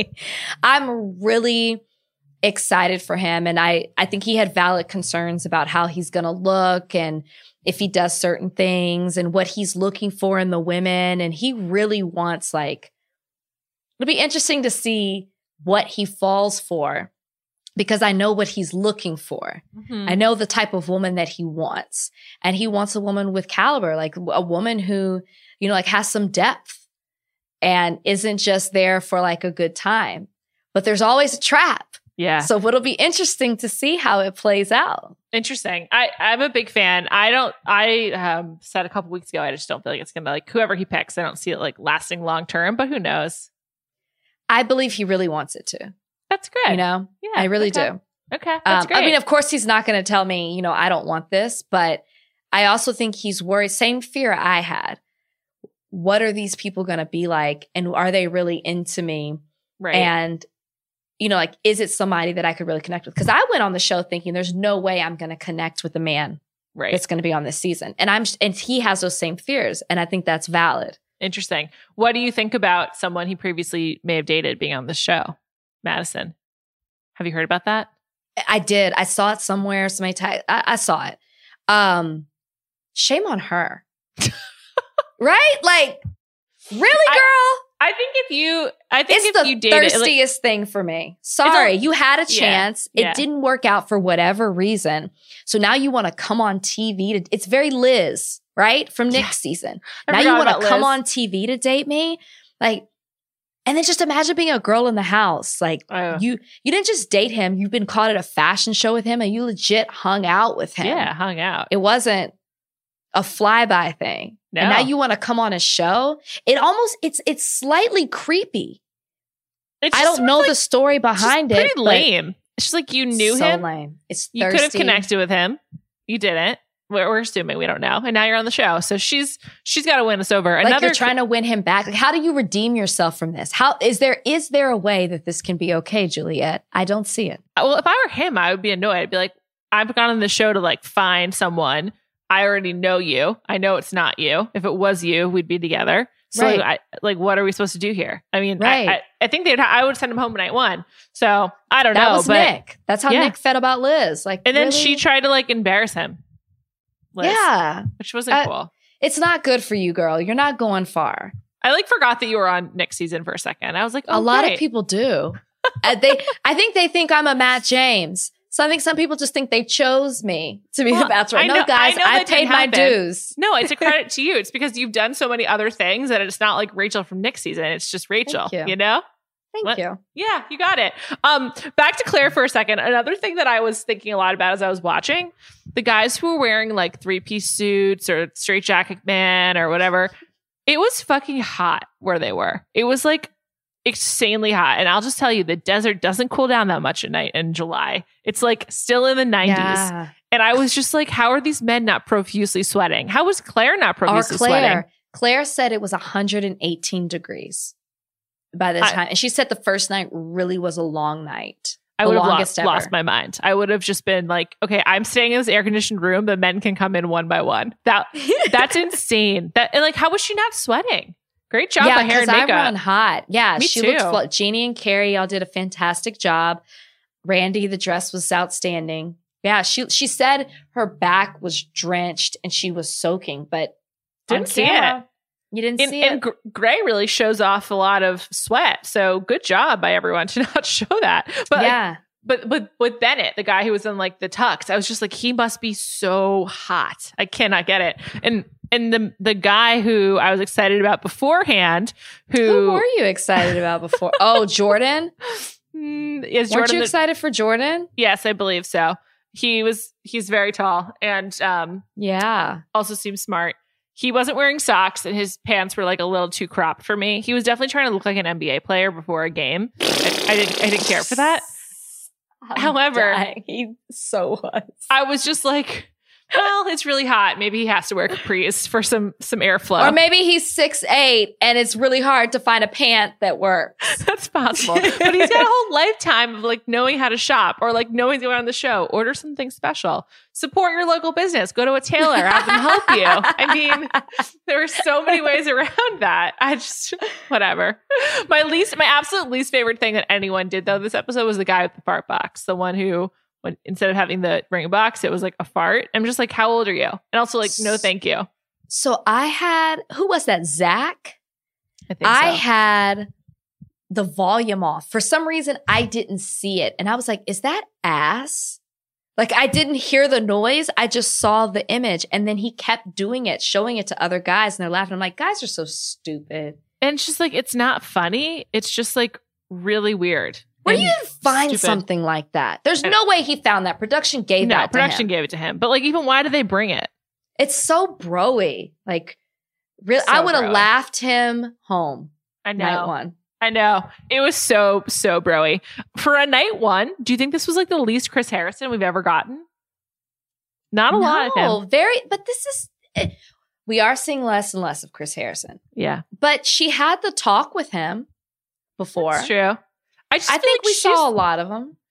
I'm really excited for him, and I think he had valid concerns about how he's going to look and if he does certain things and what he's looking for in the women. And he really wants, like, it'll be interesting to see what he falls for, because I know what he's looking for. Mm-hmm. I know the type of woman that he wants, and he wants a woman with caliber, like a woman who, you know, like has some depth and isn't just there for like a good time, but there's always a trap. Yeah. So it'll be interesting to see how it plays out. Interesting. I'm a big fan. I said a couple weeks ago, I just don't feel like it's going to, like, whoever he picks, I don't see it like lasting long term, but who knows? I believe he really wants it to. That's good. You know? Yeah. I really do. Okay. That's great. I mean, of course, he's not going to tell me, you know, I don't want this, but I also think he's worried. Same fear I had. What are these people going to be like? And are they really into me? Right. And, you know, like, is it somebody that I could really connect with? Because I went on the show thinking there's no way I'm going to connect with the man that's going to be on this season. And he has those same fears. And I think that's valid. Interesting. What do you think about someone he previously may have dated being on the show? Madison. Have you heard about that? I did. I saw it somewhere. I saw it. Shame on her. Right? Like, really, girl? I think if you It's the thirstiest thing for me. Sorry, you had a chance. Yeah. It didn't work out for whatever reason. So now you want to come on TV it's very Liz, right? From Nick's season. Now you want to come on TV to date me? Like, and then just imagine being a girl in the house. Like you didn't just date him. You've been caught at a fashion show with him and you legit hung out with him. Yeah, hung out. It wasn't a flyby thing. No. And now you want to come on a show? It's slightly creepy. I don't know the story behind it. Pretty lame. It's just like you knew him. So lame. It's thirsty. You could have connected with him. You didn't. We're assuming, we don't know. And now you're on the show. So she's got to win us over. Like you're trying to win him back. Like, how do you redeem yourself from this? How is there a way that this can be okay, Juliet? I don't see it. Well, if I were him, I would be annoyed. I'd be like, I've gone on the show to like find someone. I already know you. I know it's not you. If it was you, we'd be together. So right. What are we supposed to do here? I mean, right. I think I would send him home night one. So I don't know. That was Nick. That's how Nick felt about Liz. Like, and then she tried to like embarrass him. Liz, yeah. Which wasn't cool. It's not good for you, girl. You're not going far. I like forgot that you were on Nick's season for a second. I was like, a lot of people do. I think they think I'm a Matt James. So I think some people just think they chose me to be the Bachelorette. No, guys, I paid my dues. No, it's a credit to you. It's because you've done so many other things that it's not like Rachel from Nick's season. It's just Rachel, you know? Thank you. Yeah, you got it. Back to Claire for a second. Another thing that I was thinking a lot about as I was watching, the guys who were wearing like 3-piece suits or straight jacket man or whatever, it was fucking hot where they were. It was like insanely hot. And I'll just tell you, the desert doesn't cool down that much at night in July. It's like still in the 90s. Yeah. And I was just like, how are these men not profusely sweating? How was Claire not profusely sweating? Claire said it was 118 degrees by the time. And she said the first night really was a long night. I would have lost my mind. I would have just been like, okay, I'm staying in this air-conditioned room. The men can come in one by one. That's insane. And like, how was she not sweating? Great job by hair and makeup. I run hot. Yeah, Me she too. looked. Jeannie and Carrie all did a fantastic job. Randy, the dress was outstanding. Yeah, she said her back was drenched and she was soaking, but didn't see it. You didn't see it. And Gray really shows off a lot of sweat. So good job by everyone to not show that. But yeah. But with Bennett, the guy who was in like the tux, I was just like, he must be so hot. I cannot get it. And the guy who I was excited about beforehand, who were you excited about before? Oh, Jordan. Weren't you excited for Jordan? Yes, I believe so. He's very tall and also seems smart. He wasn't wearing socks and his pants were like a little too cropped for me. He was definitely trying to look like an NBA player before a game. I didn't care for that. However, he so was. I was just like, well, it's really hot. Maybe he has to wear capris for some airflow. Or maybe he's 6'8" and it's really hard to find a pant that works. That's possible. But he's got a whole lifetime of like knowing how to shop or like knowing he's going on the show. Order something special. Support your local business. Go to a tailor. Have them help you. I mean, there are so many ways around that. I just, whatever. My absolute least favorite thing that anyone did though this episode was the guy with the fart box. The one who, when instead of having the ring box, it was like a fart. I'm just like, how old are you? And also like, no, thank you. So I had, who was that? Zach? I think I had the volume off. For some reason, I didn't see it. And I was like, is that ass? Like I didn't hear the noise. I just saw the image. And then he kept doing it, showing it to other guys. And they're laughing. I'm like, guys are so stupid. And it's just like, it's not funny. It's just like really weird. Where do you find something like that? There's no way he found that. Production gave that to him. No, production gave it to him. But like, even why did they bring it? It's so bro-y. Like, really, I would have laughed him home. I know. Night one. I know. It was so bro-y. For a night one, do you think this was like the least Chris Harrison we've ever gotten? Not a lot of him. But this is, we are seeing less and less of Chris Harrison. Yeah. But she had the talk with him before. That's true. I think like we saw a lot of them.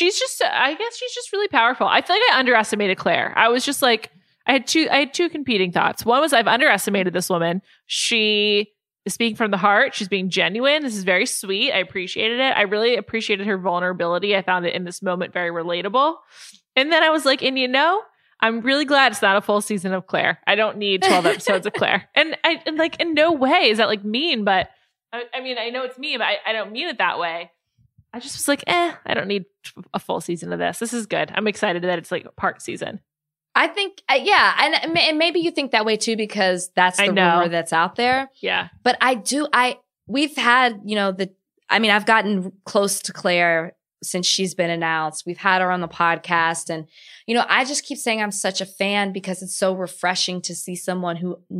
I guess she's just really powerful. I feel like I underestimated Claire. I was just like, I had two competing thoughts. One was I've underestimated this woman. She is speaking from the heart. She's being genuine. This is very sweet. I appreciated it. I really appreciated her vulnerability. I found it in this moment very relatable. And then I was like, and you know, I'm really glad it's not a full season of Claire. I don't need 12 episodes of Claire. And like in no way is that like mean, but I mean, I know it's me, but I don't mean it that way. I just was like, I don't need a full season of this. This is good. I'm excited that it's like a part season. I think, and maybe you think that way too, because that's the rumor that's out there. Yeah. But we've had, I've gotten close to Claire since she's been announced. We've had her on the podcast. And, I just keep saying I'm such a fan because it's so refreshing to see someone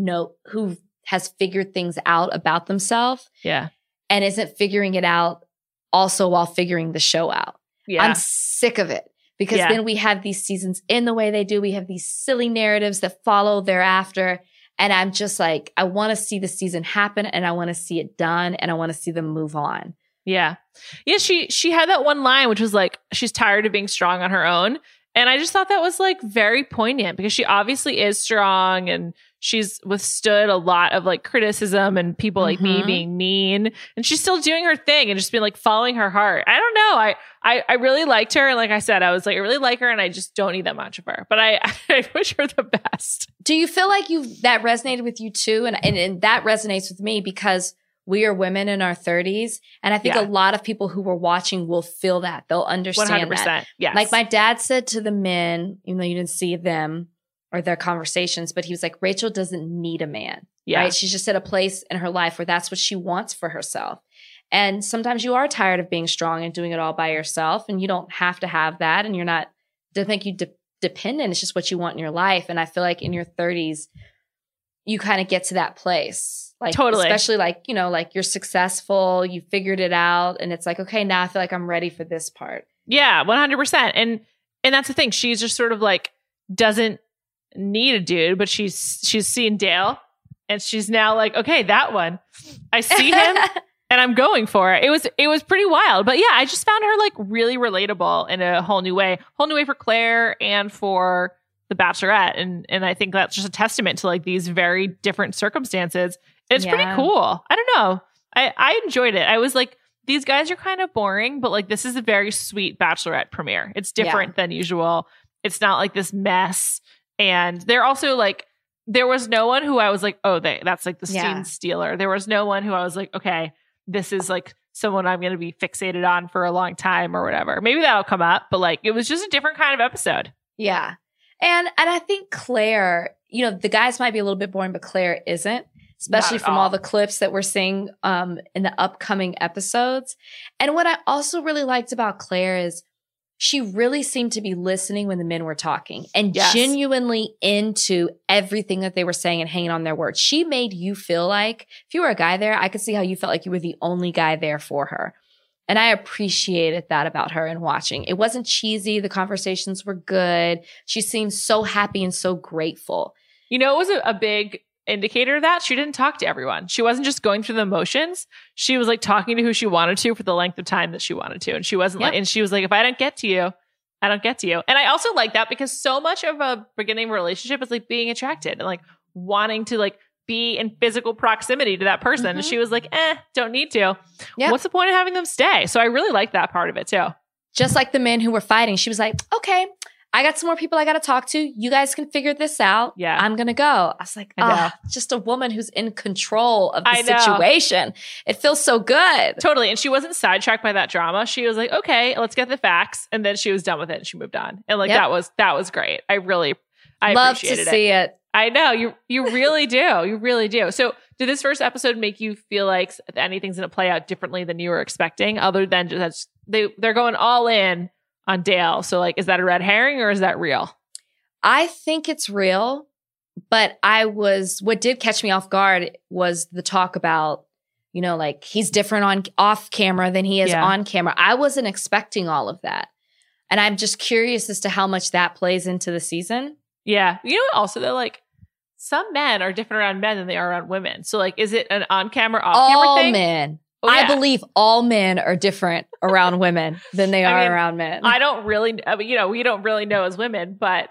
who has figured things out about themselves. Yeah. And isn't figuring it out also while figuring the show out. Yeah. I'm sick of it because then we have these seasons in the way they do. We have these silly narratives that follow thereafter. And I'm just like, I want to see the season happen and I want to see it done and I want to see them move on. Yeah. Yeah. She had that one line, which was like, she's tired of being strong on her own. And I just thought that was like very poignant because she obviously is strong and she's withstood a lot of like criticism and people like me being mean, and she's still doing her thing and just been like following her heart. I don't know. I really liked her. And like I said, I was like, I really like her and I just don't need that much of her, but I wish her the best. Do you feel like that resonated with you too? And that resonates with me because we are women in our 30s. And I think a lot of people who were watching will feel that. They'll understand 100%, that. Yes. Like my dad said to the men, even though you didn't see them or their conversations, but he was like, Rachel doesn't need a man. Yeah. Right? She's just at a place in her life where that's what she wants for herself. And sometimes you are tired of being strong and doing it all by yourself. And you don't have to have that. And you're not, don't think you dependent. It's just what you want in your life. And I feel like in your 30s, you kind of get to that place. Like, totally. Especially like, like you're successful, you figured it out. And it's like, okay, now I feel like I'm ready for this part. Yeah, 100%. And that's the thing. She's just sort of like, doesn't need a dude, but she's seen Dale and she's now like, okay, that one, I see him and I'm going for it. It was pretty wild, but yeah, I just found her like really relatable in a whole new way for Claire and for the Bachelorette. And I think that's just a testament to like these very different circumstances. It's pretty cool. I don't know. I enjoyed it. I was like, these guys are kind of boring, but like this is a very sweet Bachelorette premiere. It's different than usual. It's not like this mess. And they're also like, there was no one who I was like, oh, that's like the scene stealer. There was no one who I was like, okay, this is like someone I'm going to be fixated on for a long time or whatever. Maybe that'll come up, but like it was just a different kind of episode. Yeah. And I think Claire, the guys might be a little bit boring, but Claire isn't. Especially from all the clips that we're seeing in the upcoming episodes. And what I also really liked about Claire is she really seemed to be listening when the men were talking and genuinely into everything that they were saying and hanging on their words. She made you feel like, if you were a guy there, I could see how you felt like you were the only guy there for her. And I appreciated that about her in watching. It wasn't cheesy. The conversations were good. She seemed so happy and so grateful. It was a big indicator of that she didn't talk to everyone. She wasn't just going through the motions. She was like talking to who she wanted to for the length of time that she wanted to. And she wasn't like, and she was like, if I don't get to you, I don't get to you. And I also like that because so much of a beginning relationship is like being attracted and like wanting to like be in physical proximity to that person. And she was like, don't need to. Yep. What's the point of having them stay? So I really like that part of it too. Just like the men who were fighting, she was like, okay, I got some more people I got to talk to. You guys can figure this out. Yeah. I'm going to go. I was like, just a woman who's in control of the situation. It feels so good. Totally. And she wasn't sidetracked by that drama. She was like, okay, let's get the facts. And then she was done with it and she moved on. And like, that was great. I love appreciated to see it. I know you really do. You really do. So did this first episode make you feel like anything's going to play out differently than you were expecting other than just they're going all in on Dale? So like, is that a red herring or is that real? I think it's real, but what did catch me off guard was the talk about, like he's different off camera than he is on camera. I wasn't expecting all of that. And I'm just curious as to how much that plays into the season. Yeah. Also though, like some men are different around men than they are around women. So like, is it an on camera, off camera thing? All men. Oh, yeah. I believe all men are different around women than they are around men. We don't really know as women, but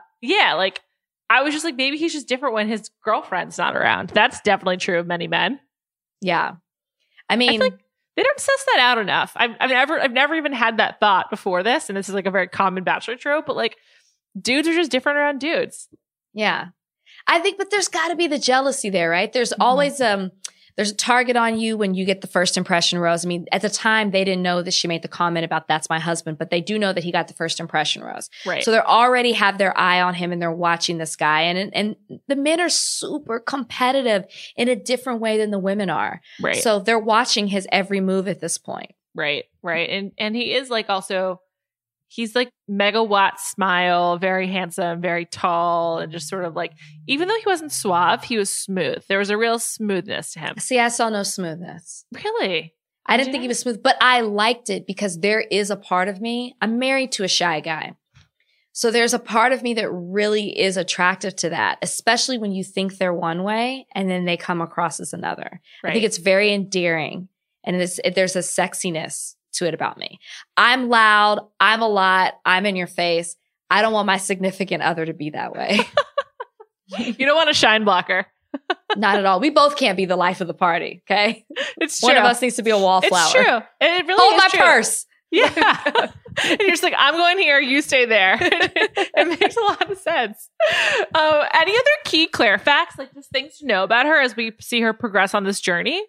like I was just like, maybe he's just different when his girlfriend's not around. That's definitely true of many men. Yeah. I mean, feel like they don't suss that out enough. I've never even had that thought before this. And this is like a very common Bachelor trope, but like dudes are just different around dudes. Yeah. I think, but there's got to be the jealousy there, right? There's always, there's a target on you when you get the first impression rose. I mean, at the time, they didn't know that she made the comment about that's my husband, but they do know that he got the first impression rose. Right. So they already have their eye on him and they're watching this guy. And the men are super competitive in a different way than the women are. Right. So they're watching his every move at this point. Right. And he is like also, he's like megawatt smile, very handsome, very tall, and just sort of like, even though he wasn't suave, he was smooth. There was a real smoothness to him. See, I saw no smoothness. Really? I didn't think he was smooth, but I liked it because there is a part of me, I'm married to a shy guy. So there's a part of me that really is attractive to that, especially when you think they're one way and then they come across as another. Right. I think it's very endearing and there's a sexiness to it about me. I'm loud. I'm a lot. I'm in your face. I don't want my significant other to be that way. You don't want a shine blocker. Not at all. We both can't be the life of the party. Okay. It's true. One of us needs to be a wallflower. It's true. It really Hold is my true. purse. Yeah. And you're just like, I'm going here, you stay there. It makes a lot of sense. Any other key Claire facts, like just things to know about her as we see her progress on this journey?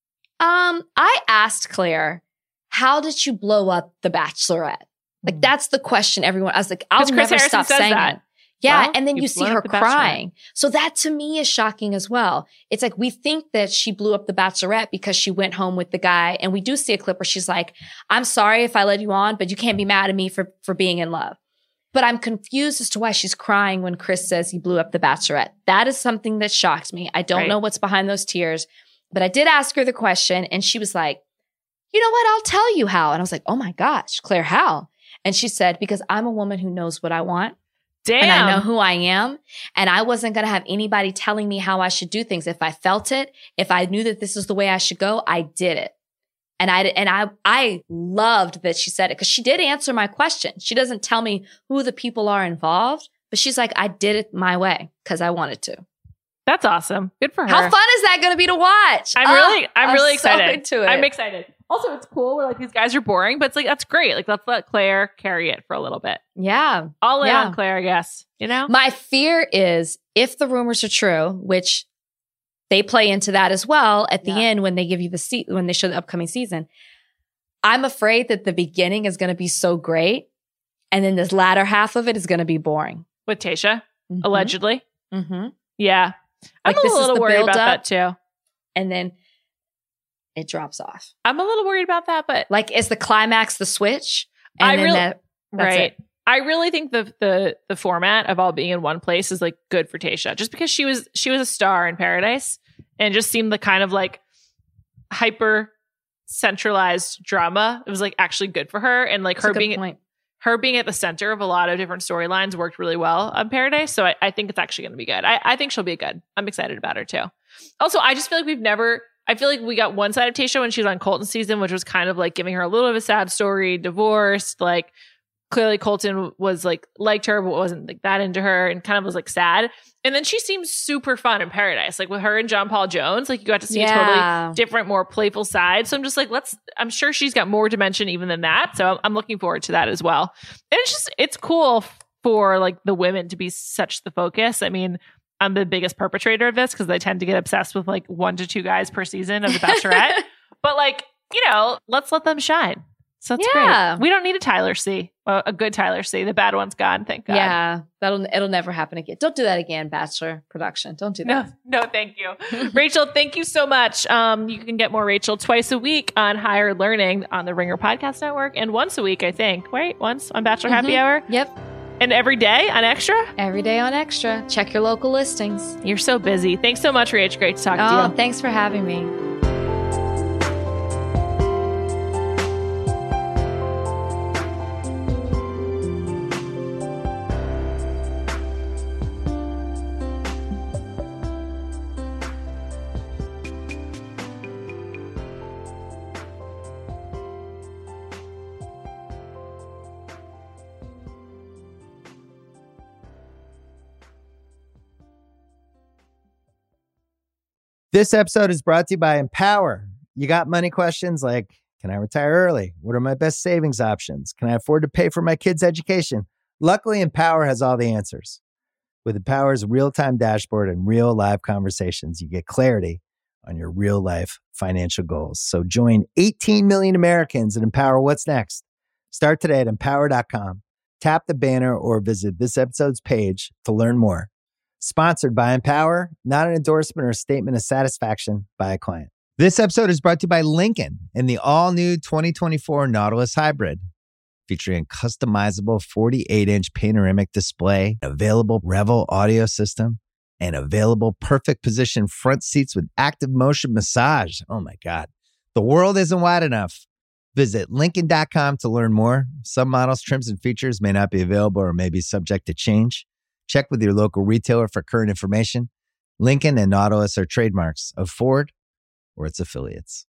I asked Claire, how did you blow up The Bachelorette? Like, that's the question everyone, I was like, I'll 'Cause Chris never Harrison stop says saying that. it. Yeah. Well, and then you you see blew her up The Bachelorette. crying. So that to me is shocking as well. It's like, we think that she blew up The Bachelorette because she went home with the guy. And we do see a clip where she's like, I'm sorry if I led you on, but you can't be mad at me for being in love. But I'm confused as to why she's crying when Chris says he blew up The Bachelorette. That is something that shocked me. I don't Right. know what's behind those tears, but I did ask her the question and she was like, you know what? I'll tell you how. And I was like, oh my gosh, Claire, how? And she said, because I'm a woman who knows what I want. Damn. And I know who I am. And I wasn't going to have anybody telling me how I should do things. If I felt it, if I knew that this is the way I should go, I did it. And I loved that she said it because she did answer my question. She doesn't tell me who the people are involved, but she's like, I did it my way because I wanted to. That's awesome. Good for her. How fun is that going to be to watch? I'm really excited. So into it. I'm excited. Also, it's cool. We're like, these guys are boring, but it's like, that's great. Like, let's let Claire carry it for a little bit. Yeah. All in Yeah. on Claire, I guess. You know? My fear is if the rumors are true, which they play into that as well at the end when they give you when they show the upcoming season. I'm afraid that the beginning is going to be so great, and then this latter half of it is going to be boring. With Tayshia, Mhm. allegedly. Mm-hmm. Yeah. Like, I'm this a is little the worried about build-up. that too. And then it drops off. I'm a little worried about that, but Like, is the climax the switch? And I then really- that's right. it. I really think the format of all being in one place is like good for Tayshia, just because she was a star in Paradise and just seemed the kind of like hyper centralized drama. It was like actually good for her, and like That's a her good being point. her being at the center of a lot of different storylines worked really well on Paradise. So I think it's actually going to be good. I think she'll be good. I'm excited about her too. Also, I just feel like I feel like we got one side of Tayshia when she was on Colton's season, which was kind of like giving her a little bit of a sad story, divorced, like clearly Colton was like liked her, but wasn't like that into her and kind of was like sad. And then she seems super fun in Paradise, like with her and John Paul Jones, like you got to see a totally different, more playful side. So I'm just like, I'm sure she's got more dimension even than that. So I'm looking forward to that as well. And it's cool for like the women to be such the focus. I mean, I'm the biggest perpetrator of this because I tend to get obsessed with like 1 to 2 guys per season of The Bachelorette. But like, you know, let's let them shine. So that's great. We don't need a Tyler C. A good Tyler C. The bad one's gone, thank God. Yeah, it'll never happen again. Don't do that again, Bachelor production. Don't do that. No, thank you. Rachel, thank you so much. You can get more Rachel twice a week on Higher Learning on the Ringer Podcast Network and once a week, I think. Right? Once on Bachelor Happy Hour? Yep. And every day on Extra? Every day on Extra. Check your local listings. You're so busy. Thanks so much, Rach. Great to talk to you. Thanks for having me. This episode is brought to you by Empower. You got money questions like, can I retire early? What are my best savings options? Can I afford to pay for my kids' education? Luckily, Empower has all the answers. With Empower's real-time dashboard and real live conversations, you get clarity on your real life financial goals. So join 18 million Americans and empower what's next. Start today at empower.com. Tap the banner or visit this episode's page to learn more. Sponsored by Empower, not an endorsement or a statement of satisfaction by a client. This episode is brought to you by Lincoln and the all-new 2024 Nautilus Hybrid. Featuring a customizable 48-inch panoramic display, available Revel audio system, and available perfect position front seats with active motion massage. Oh my God. The world isn't wide enough. Visit Lincoln.com to learn more. Some models, trims, and features may not be available or may be subject to change. Check with your local retailer for current information. Lincoln and Nautilus are trademarks of Ford or its affiliates.